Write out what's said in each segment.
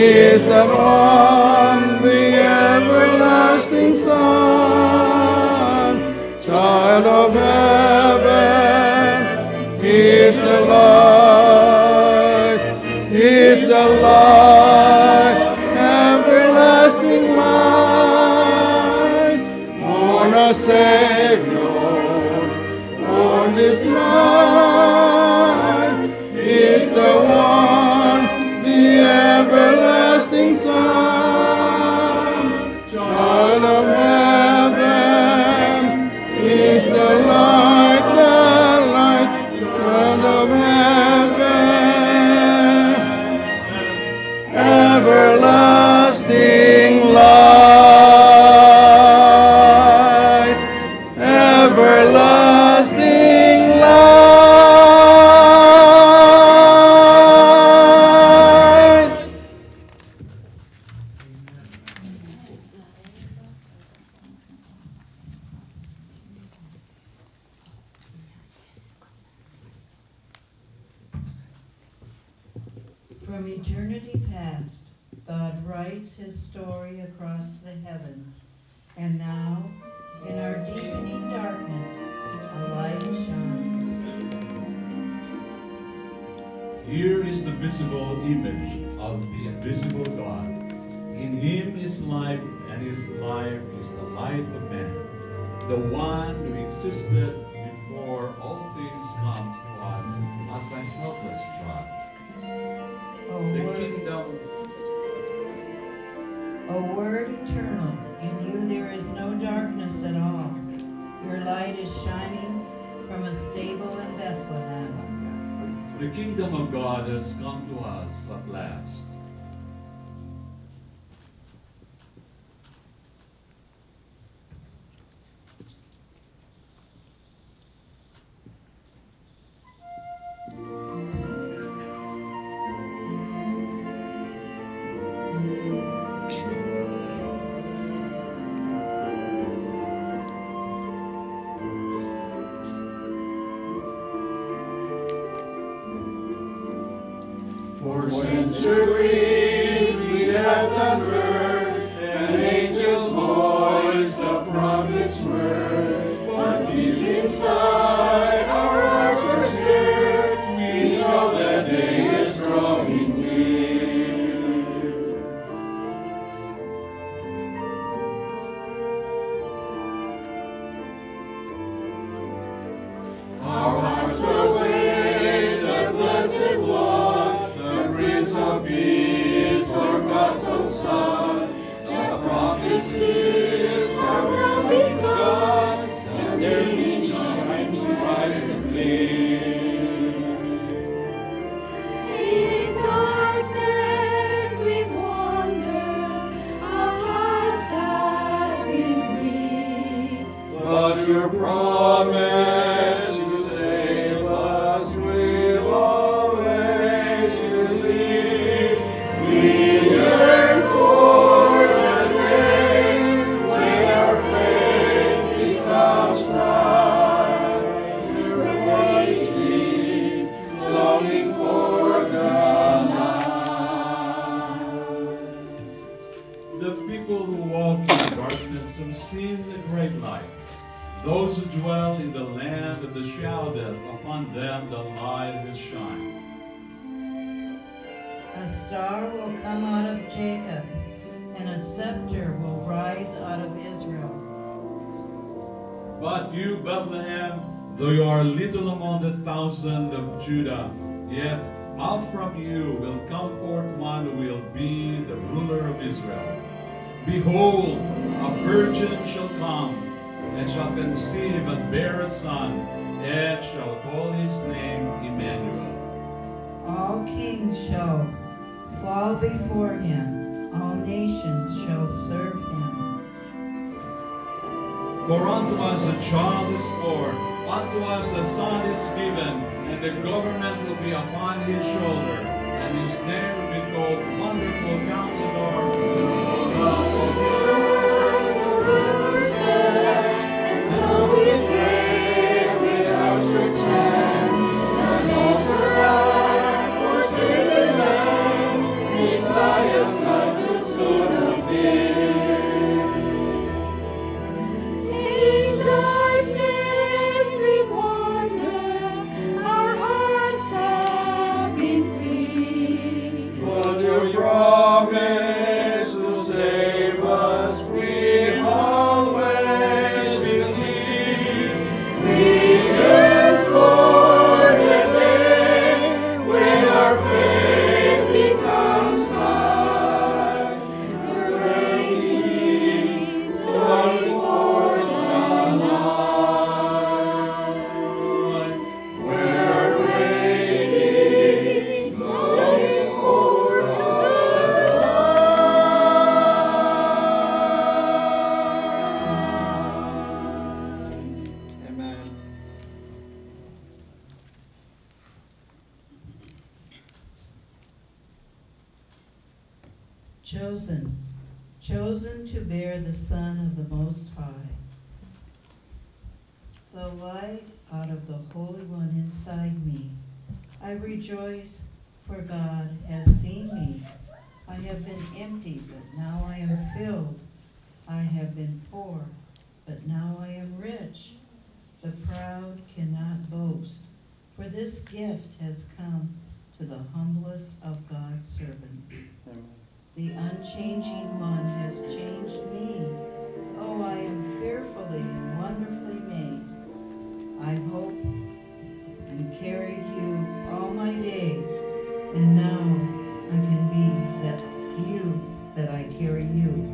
is the one, the everlasting Son, child of heaven. He is the light, He is the light, everlasting light, born a Savior, born this night. He is the one, the everlasting Son, child of heaven. He is the light, child of heaven, everlasting light, everlasting light. From eternity past, God writes His story across the heavens, and now, in our deepening darkness, a light shines. Here is the visible image of the invisible God. In Him is life, and His life is the light of man, the one who existed before all things come to us as a helpless child. The kingdom. O Word eternal, in you there is no darkness at all. Your light is shining from a stable in Bethlehem. The kingdom of God has come to us at last. For centuries we have not heard an angel's voice, the prophet's word, but deep inside our hearts are stirred. We know that day is drawing near. Our hearts await the blessed one, the Prince of Peace, our God's own Son. The prophet's tears has now begun, and their means shining bright and clear. In darkness we've wandered, our hearts have been grieved. But your promise to save us we've always believed. We yearn for the day when our faith becomes sight. We're waiting, longing for the night. The people who walk in darkness have seen the great light. Those who dwell in the land of the shadow of death, upon them the light will shine. A star will come out of Jacob, and a scepter will rise out of Israel. But you, Bethlehem, though you are little among the thousand of Judah, yet out from you will come forth one who will be the ruler of Israel. Behold, a virgin shall come, and shall conceive and bear a son, and shall call his name Emmanuel. All kings shall fall before him, all nations shall serve him. For unto us a child is born, unto us a son is given, and the government will be upon his shoulder, and his name will be called Wonderful Counselor, Forever stand, and so we pray without your chant. And over our forsaken land, may Zion's chosen to bear the Son of the Most High. The light out of the Holy One inside me. I rejoice, for God has seen me. I have been empty, but now I am filled. I have been poor, but now I am rich. The proud cannot boast, for this gift has come to the humblest of God's servants. The unchanging one has changed me. Oh, I am fearfully and wonderfully made. I hope and carried you all my days, and now I can be that I carry you.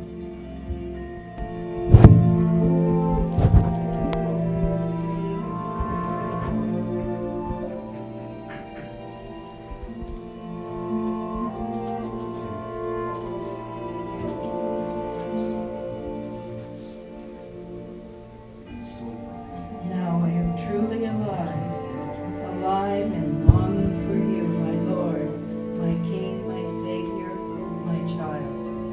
Now I am truly alive and longing for you, my Lord, my King, my Savior, my child.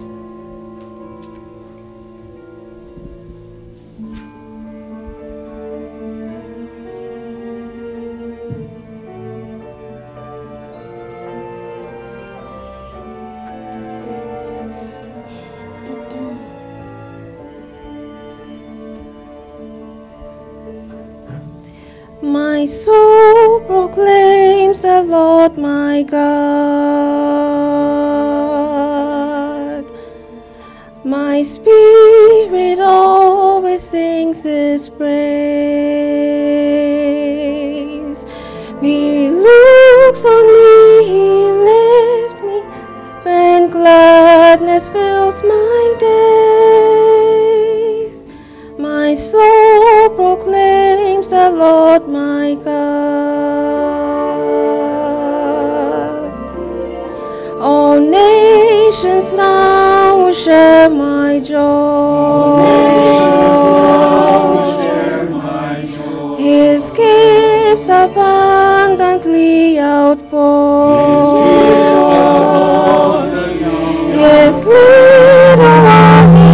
My soul proclaims the Lord my God. My spirit always sings His praise. He looks on me, He lifts me, when gladness fills my days. My soul proclaims the Lord my God. All nations now will share my joy. His gifts abundantly outpoured. Yes, little while He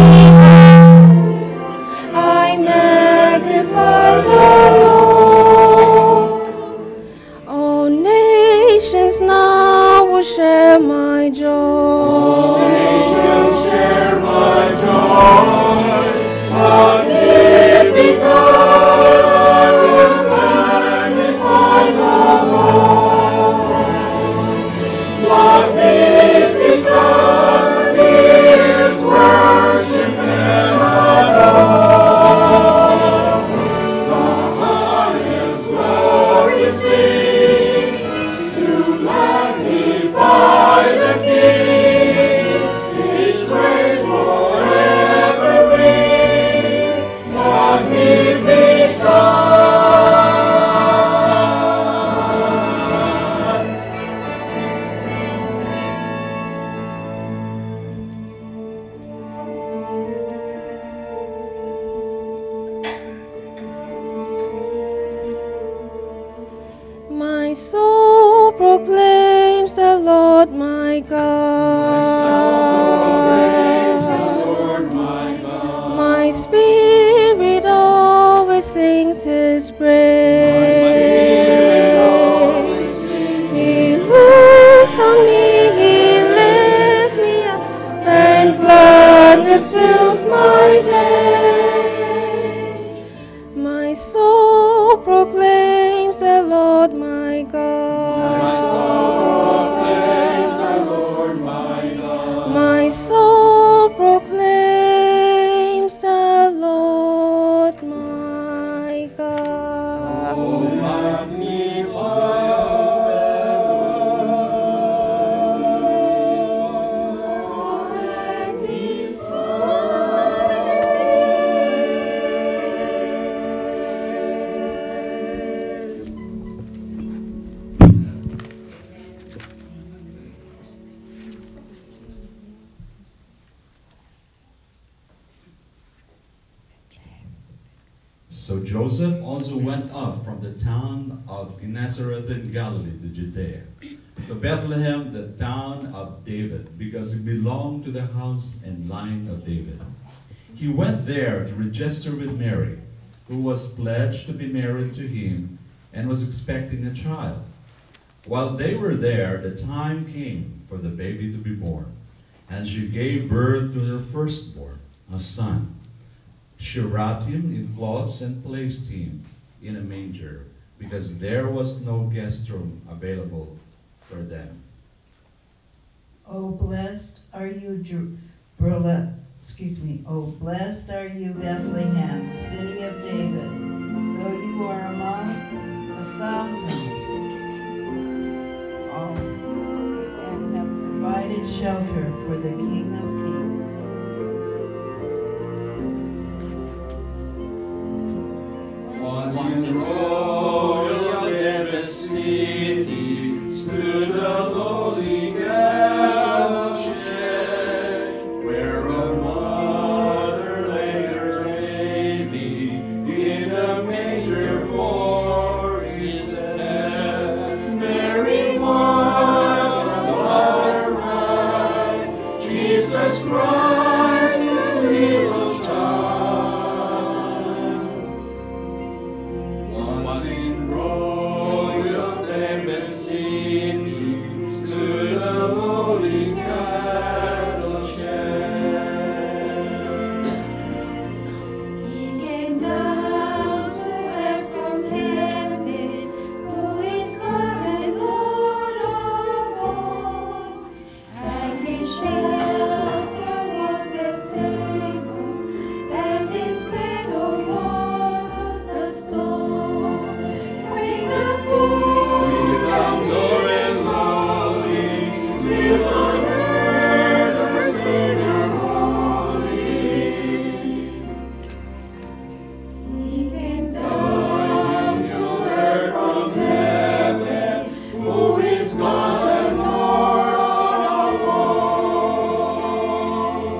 I magnify the Lord. All nations now will share my joy. All nations share my joy. Magnificate, I will magnify the Lord. Magnificate, He is worship and adore. The highest glory sing, to magnify the King. His praise forever ring. Magnificat. My soul proclaims the Lord my God. My spirit always sings His praise. He looks on me, He lifts me up, and gladness fills my days. My soul proclaims the Lord my God. My soul proclaims the Lord my God. My soul proclaims the Lord my God. Oh, So Joseph also went up from the town of Nazareth in Galilee to Judea, to Bethlehem, the town of David, because it belonged to the house and line of David. He went there to register with Mary, who was pledged to be married to him and was expecting a child. While they were there, the time came for the baby to be born, and she gave birth to her firstborn, a son. She wrapped him in cloths and placed him in a manger, because there was no guest room available for them. Oh, blessed are you, blessed are you, Bethlehem, city of David, though you are among the thousands, and have provided shelter for the King of Kings. Once in royal David's city stood a lowly cattle shed, where a mother laid her baby in a manger for his bed. Mary was the mother bride, Jesus Christ, his little child. Once in royal David's city stood a lowly cattle shed. He came down to earth from heaven, who is God and Lord of all. And his shelter was the stable, and his cradle was the stone. Bring the poor, Without glory and lowly, live on earth, our Savior holy. he came Down to earth from heaven, who is God and Lord of all.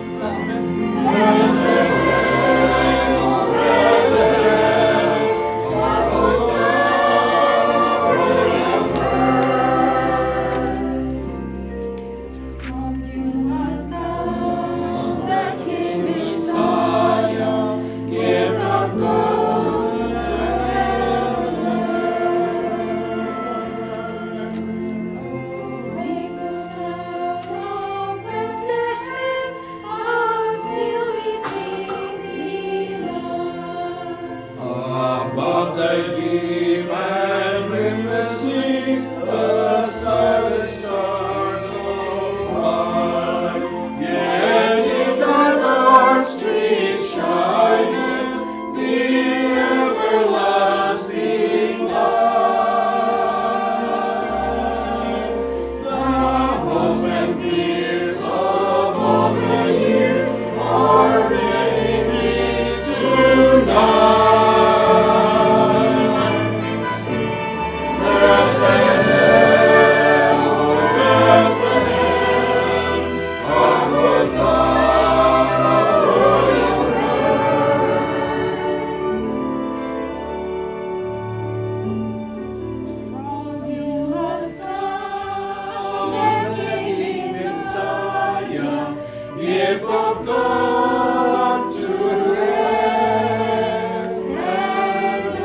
Our own town of royal birth. From you has come the King Messiah, gift of God to Wait of town of Bethlehem, how still we sing thee love. Above the deep and rimless sea, the silent stars go by. Yet in the dark street shineth the everlasting light. The hopes and fears of all the years are ready tonight. From you has come the King Messiah, Gift of God to heaven and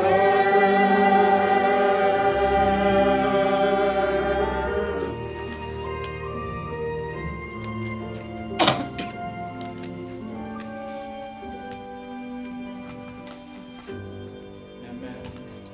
earth. Amen.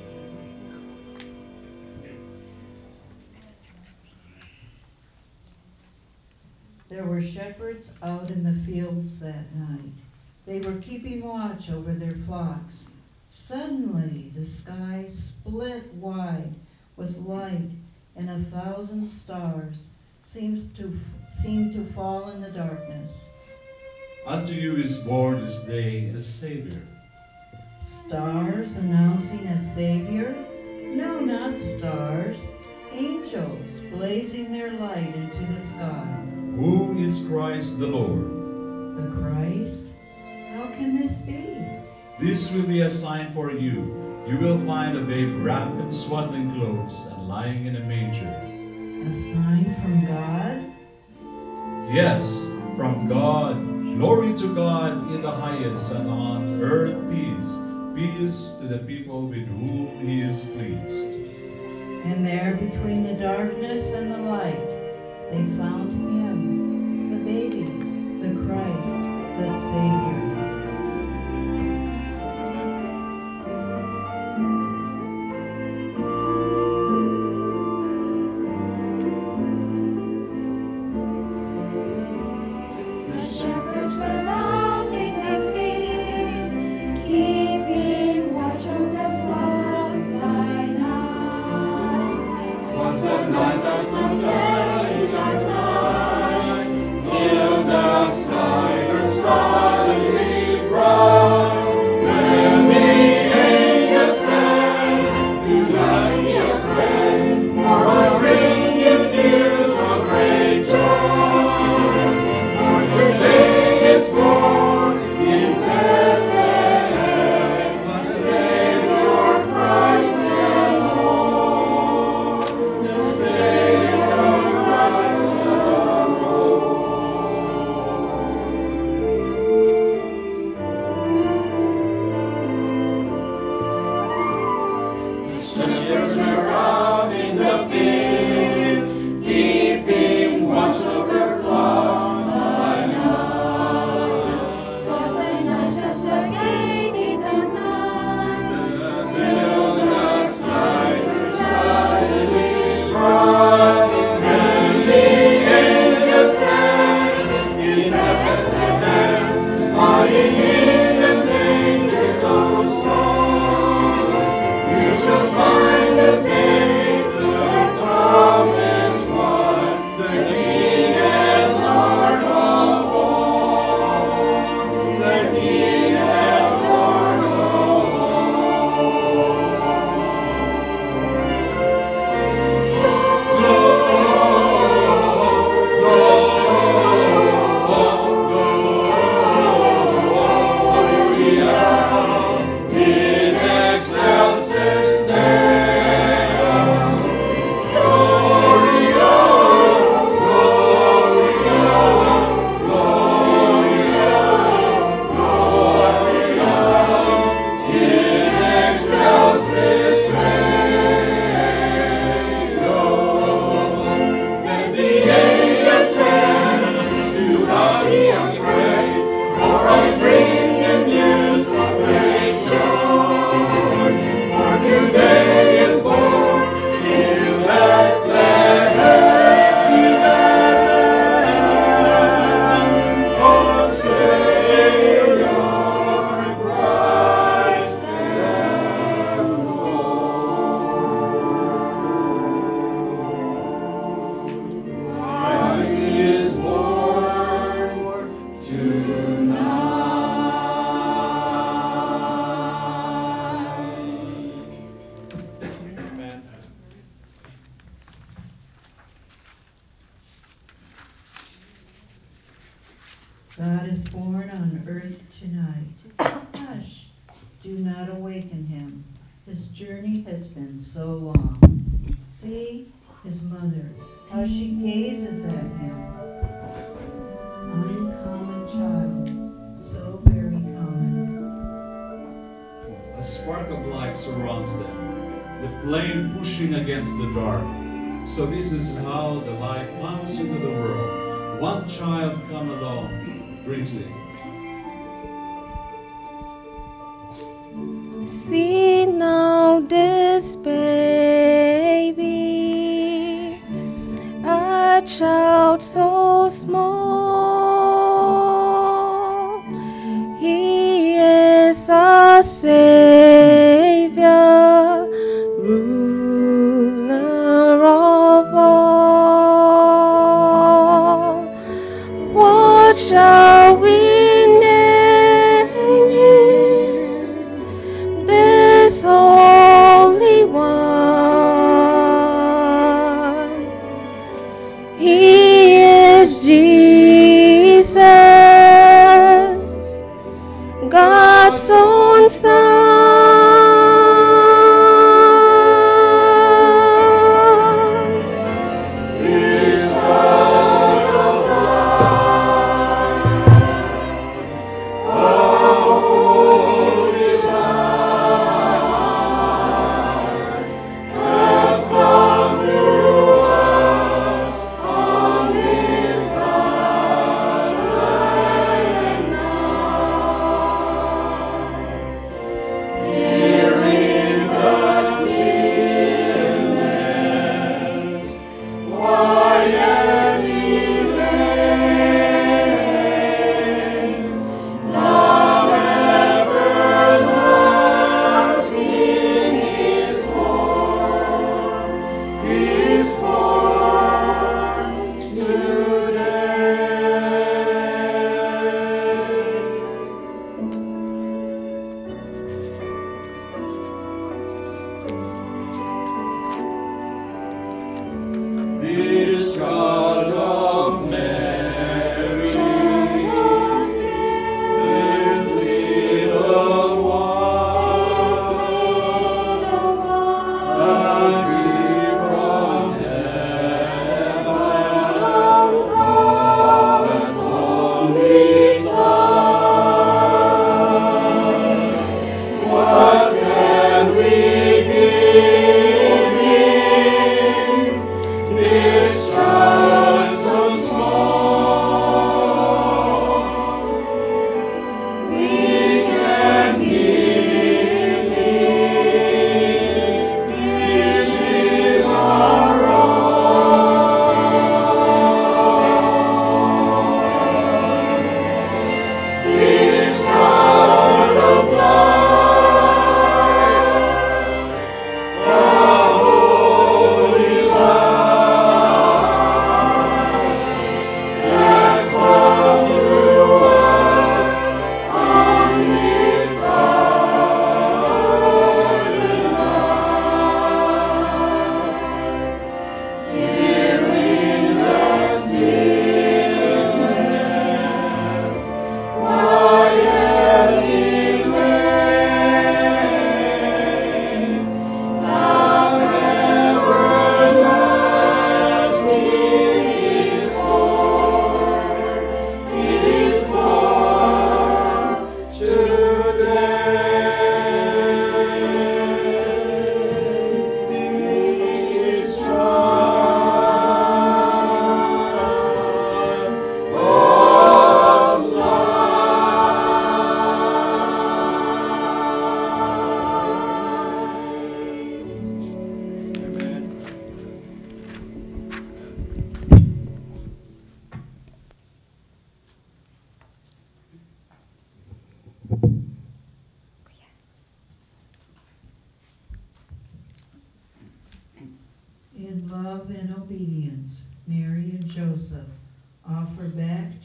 There were shepherds out in the fields that night. They were keeping watch over their flocks. Suddenly the sky split wide with light, and 1,000 stars seemed to fall in the darkness. Unto you is born this day a Savior. Stars announcing a Savior? No, not stars. Angels blazing their light into the sky. Who is Christ the Lord? The Christ? How can this be? This will be a sign for you. You will find a babe wrapped in swaddling clothes and lying in a manger. A sign from God? Yes, from God. Glory to God in the highest, and on earth peace. Peace to the people with whom he is pleased. And there between the darkness and the light, they found him, the baby, the Christ, the Savior. The shepherds surrounding their fields, keeping watch over the flocks by night. 'Twas a night as no very dark night, till the sky grew suddenly bright. Then the angel said, "Do not be afraid, for I bring you news of great joy. For today is born in Bethlehem a Savior, Christ the Lord. The Savior, Christ the Lord." The shepherds were out in the fields, keeping watch over flocks by night. 'Twas a night just like any dark night, till the sky grew suddenly bright. Then the angel said, "In Bethlehem, lying in the manger so small, you shall find the babe, the promised one, the King and Lord of all, the King and Lord of all. In excelsis Deo, Gloria, Gloria, Gloria, Gloria. In excelsis Deo. Then the angel said, "Do not be afraid, for I bring you news of great joy. For today is born in Bethlehem a Savior, Christ the Lord. Christ is born tonight." Amen. God is born on earth tonight. Hush, do not awaken him. His journey has been so long. See his mother, how she gazes at him. Uncommon child, so very common. A spark of light surrounds them, the flame pushing against the dark. So this is how the light comes into the world. One child come along, brings it. See now this baby, a child so small. He is a Savior, ruler of all. What shall we name him? This Holy One. He is Jesus, God's own Son.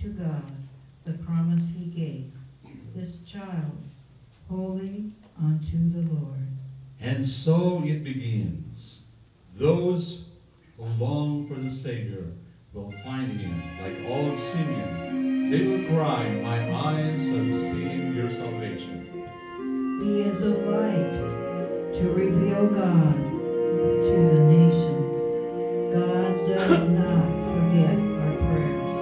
to God the promise he gave, this child holy unto the Lord. And so it begins. Those who long for the Savior will find him like old Simeon. They will cry, my eyes have seen your salvation. He is a light to reveal God to the nations. God does not forget our prayers.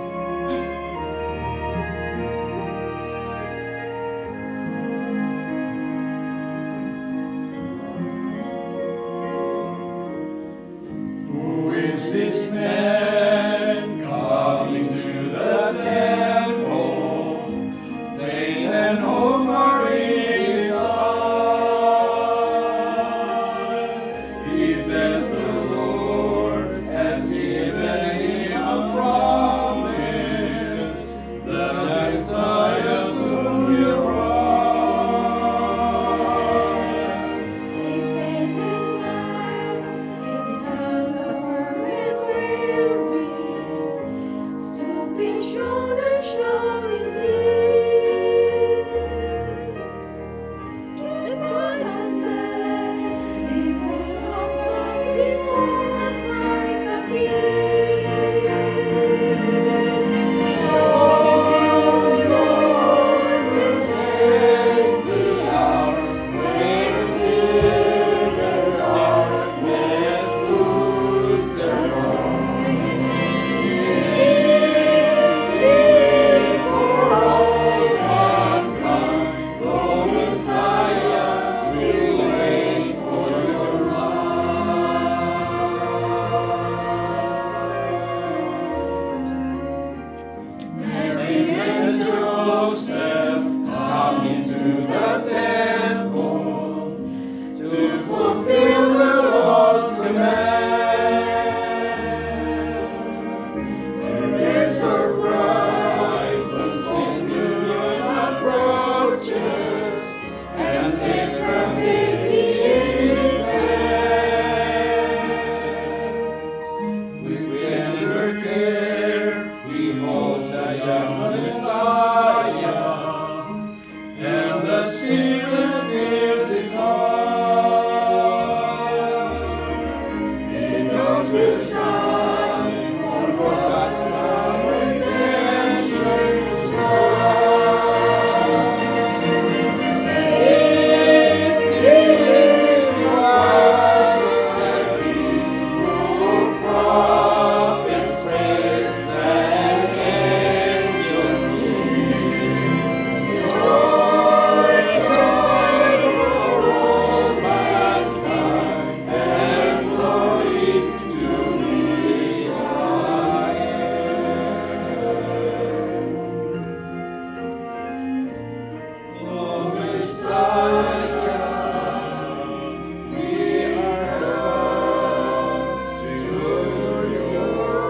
Who is this man coming to the temple? Faith and hope are in his eyes. He says the Lord has given him a promise. The Messiah soon will rise. His face is light, his eyes are red weary. Stooping shoulders show his years. Did God say he will not come before Christ appears? Oh Lord, this is the hour when sin and darkness lose their hold. Peace for all mankind, the Messiah will wait for your light. Mary and Joseph come into the temple to fulfill the law's commands. To their surprise, some Simeon approaches and takes the baby in his hands. With tender care, he holds the young Messiah, and the Spirit fills his heart. He knows his time for God's love redemption to start. It is Christ that he who prophets praise and angels sing. Joy, joy for all mankind, and glory to his highest. O Messiah, we are held to your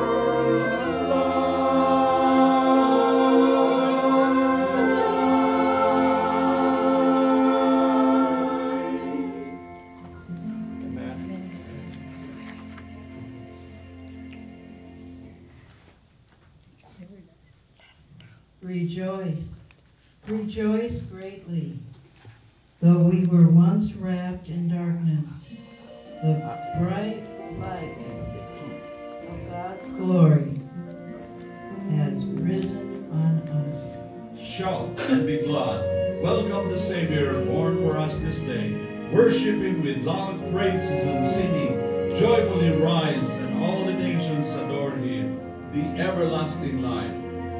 Rejoice, rejoice greatly. Though we were once wrapped in darkness, the bright light of God's glory has risen on us. Shout and be glad. Welcome the Savior born for us this day. Worship him with loud praises and singing. Joyfully rise, and all the nations adore him, the everlasting light.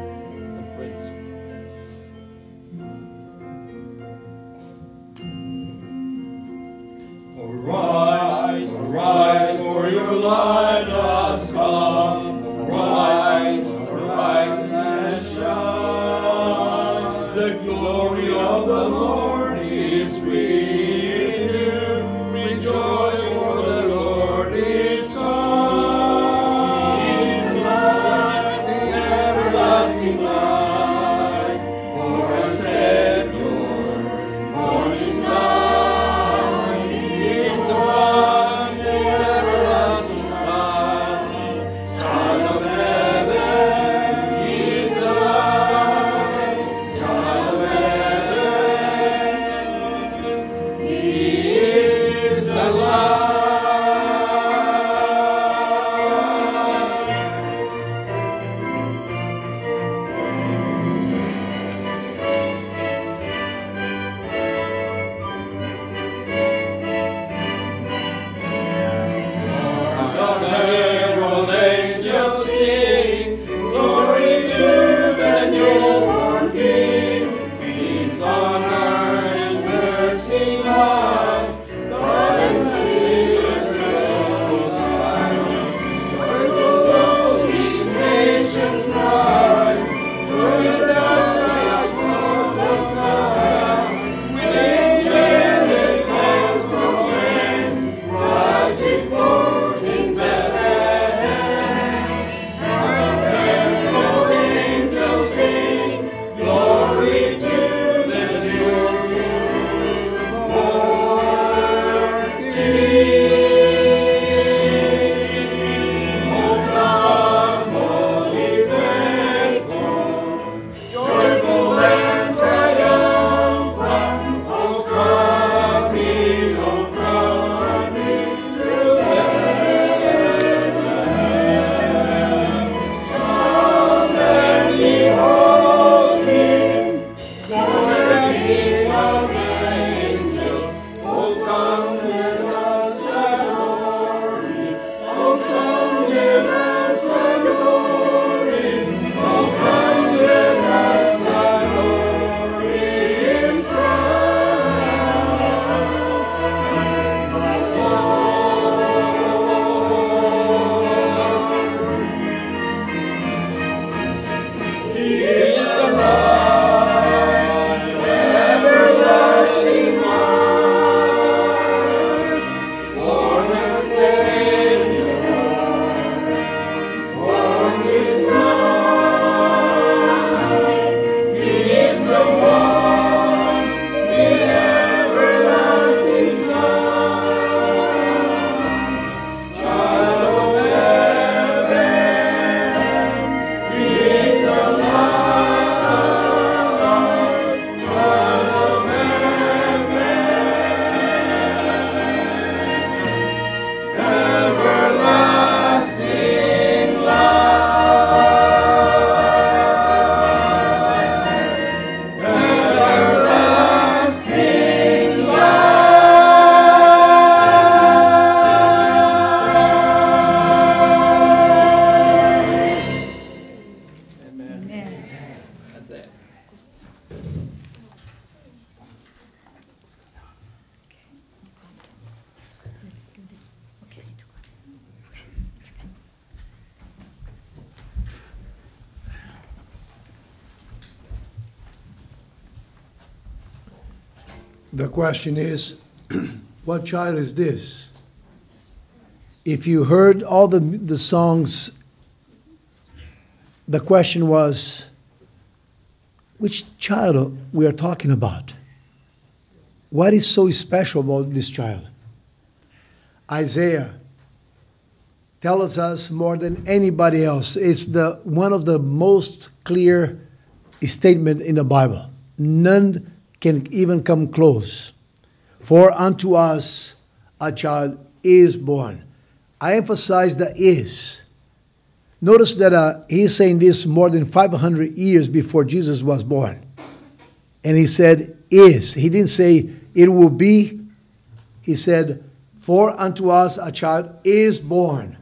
Arise, arise, for your light has come. Arise, arise and shine. The glory of the Lord is with you. Rejoice, for the Lord is come. His light, the everlasting light, for a Savior, born is thou. Child of heaven, he is the The question is, what child is this? If you heard all the songs, the question was, which child we are talking about? What is so special about this child? Isaiah tells us more than anybody else. It's one of the most clear statements in the Bible. None can even come close. For unto us a child is born. I emphasize the is. Notice that he's saying this more than 500 years before Jesus was born. And he said is. He didn't say it will be. He said, for unto us a child is born.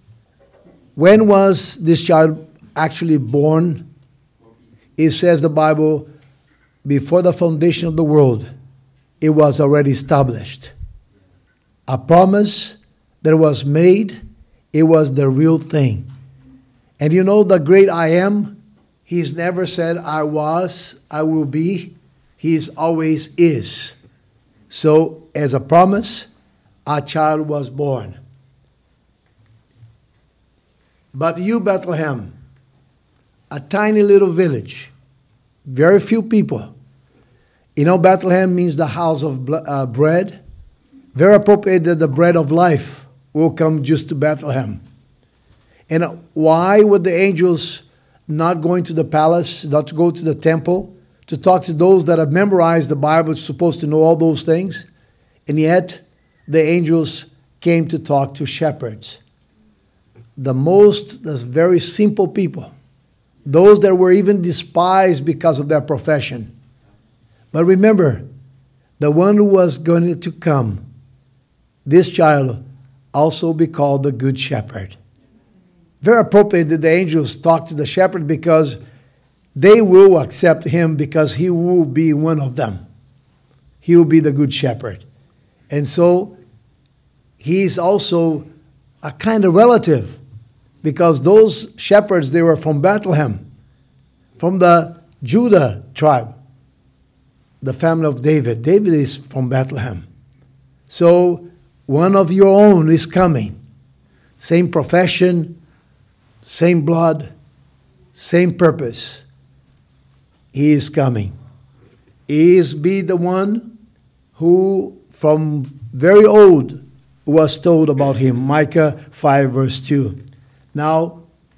When was this child actually born? It says the Bible, before the foundation of the world, it was already established. A promise that was made, it was the real thing. And you know the great I am, he's never said I was, I will be. He's always is. So as a promise, a child was born. But you, Bethlehem, a tiny little village, very few people. You know, Bethlehem means the house of bread. Very appropriate that the bread of life will come just to Bethlehem. And why would the angels not go into the palace, not to go to the temple, to talk to those that have memorized the Bible, supposed to know all those things? And yet, the angels came to talk to shepherds. The very simple people. Those that were even despised because of their profession. But remember, the one who was going to come, this child, also be called the Good Shepherd. Very appropriate that the angels talk to the shepherd because they will accept him because he will be one of them. He will be the Good Shepherd. And so, he's also a kind of relative because those shepherds, they were from Bethlehem, from the Judah tribe, the family of David. David is from Bethlehem. So, one of your own is coming. Same profession, same blood, same purpose. He is coming. He is be the one who from very old was told about him. Micah 5 verse 2. Now,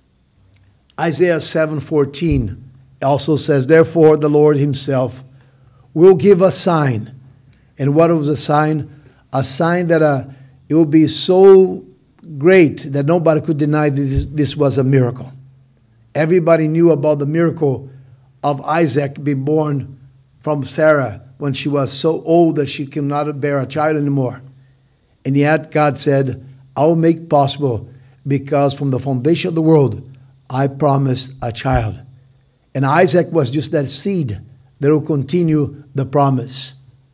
Isaiah 7:14 also says, therefore the Lord himself will give a sign. And what was a sign? A sign that it will be so great that nobody could deny that this was a miracle. Everybody knew about the miracle of Isaac being born from Sarah when she was so old that she could not bear a child anymore. And yet God said, I will make possible because from the foundation of the world, I promised a child. And Isaac was just that seed that will continue the promise.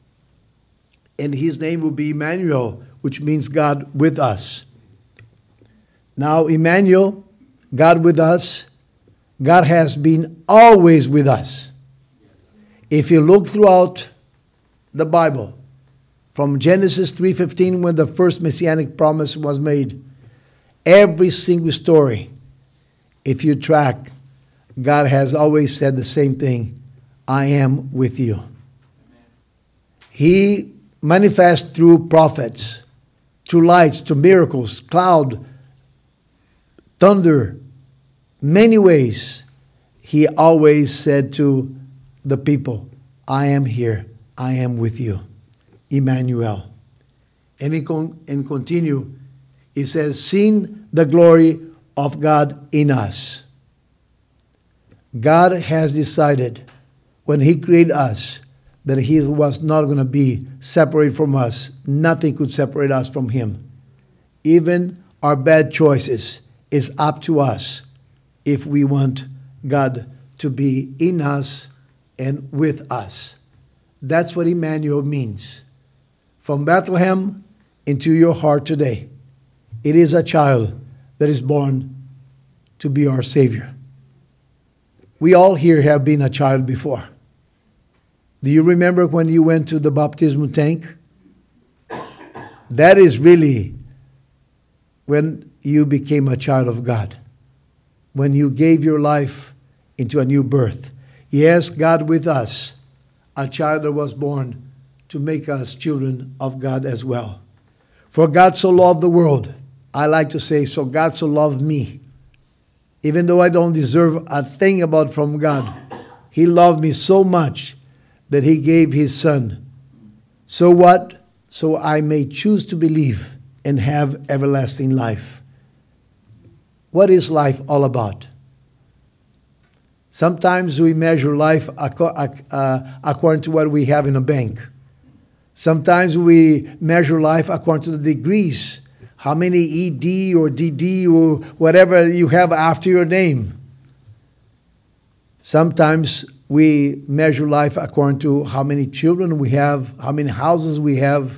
And his name will be Emmanuel, which means God with us. Now, Emmanuel, God with us, God has been always with us. If you look throughout the Bible, from Genesis 3:15, when the first messianic promise was made, every single story, if you track, God has always said the same thing: I am with you. He manifests through prophets, through lights, through miracles, cloud, thunder, many ways. He always said to the people, I am here, I am with you. Emmanuel. And he continue, he says, seeing the glory of God in us. God has decided when he created us that he was not going to be separated from us. Nothing could separate us from him. Even our bad choices is up to us if we want God to be in us and with us. That's what Emmanuel means. From Bethlehem into your heart today, it is a child that is born to be our Savior. We all here have been a child before. Do you remember when you went to the baptismal tank? That is really when you became a child of God. When you gave your life into a new birth. Yes, God with us, a child that was born to make us children of God as well. For God so loved the world. I like to say, so God so loved me. Even though I don't deserve a thing from God, he loved me so much that he gave his son. So what? So I may choose to believe and have everlasting life. What is life all about? Sometimes we measure life according to what we have in a bank. Sometimes we measure life according to the degrees. How many ED or DD or whatever you have after your name. Sometimes we measure life according to how many children we have, how many houses we have.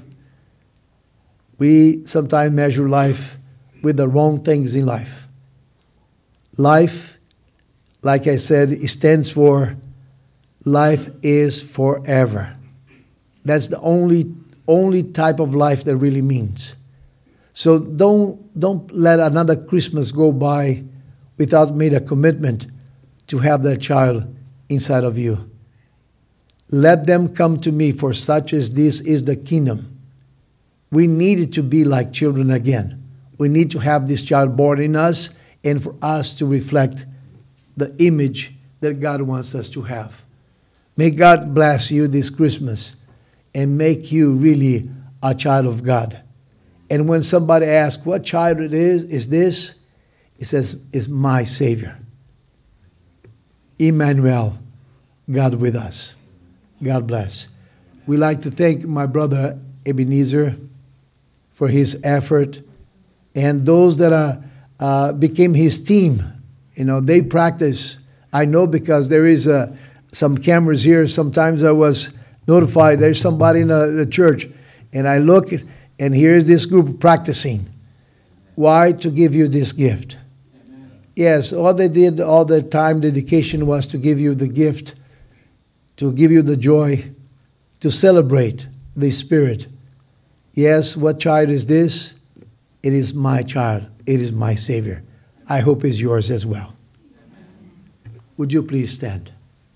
We sometimes measure life with the wrong things in life. Life, like I said, it stands for life is forever. That's the only type of life that really means. So don't let another Christmas go by without made a commitment to have that child inside of you. Let them come to me, for such as this is the kingdom. We need to be like children again. We need to have this child born in us and for us to reflect the image that God wants us to have. May God bless you this Christmas and make you really a child of God. And when somebody asks what child it is this? It says, it's my Savior. Emmanuel, God with us. God bless. We like to thank my brother Ebenezer for his effort, and those that became his team. You know, they practice. I know because there is some cameras here. Sometimes I was notified there's somebody in the church, and I look and here's this group practicing. Why? To give you this gift. Amen. Yes, all they did, all the time, dedication was to give you the gift, to give you the joy, to celebrate the Spirit. Yes, what child is this? It is my child. It is my Savior. I hope it's yours as well. Would you please stand?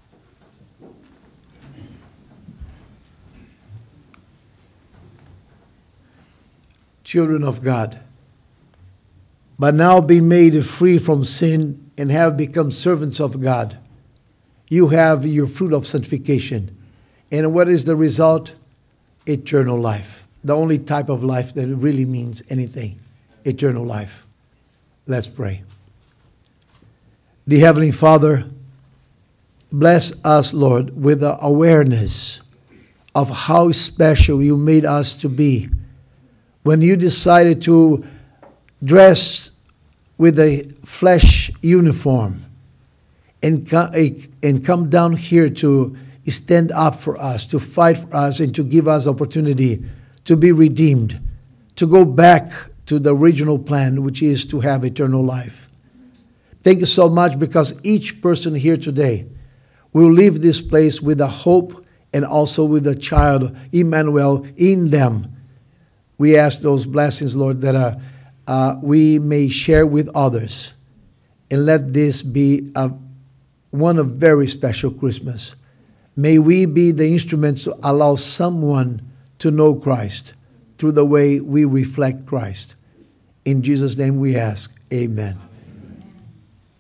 Children of God, but now being made free from sin and have become servants of God, you have your fruit of sanctification. And what is the result? Eternal life. The only type of life that really means anything. Eternal life. Let's pray. Dear Heavenly Father, bless us, Lord, with the awareness of how special you made us to be. When you decided to dress with a flesh uniform and come down here to stand up for us, to fight for us, and to give us opportunity to be redeemed, to go back to the original plan, which is to have eternal life. Thank you so much, because each person here today will leave this place with a hope and also with a child, Emmanuel, in them. We ask those blessings, Lord, that we may share with others. And let this be one of very special Christmas. May we be the instruments to allow someone to know Christ through the way we reflect Christ. In Jesus' name we ask, amen.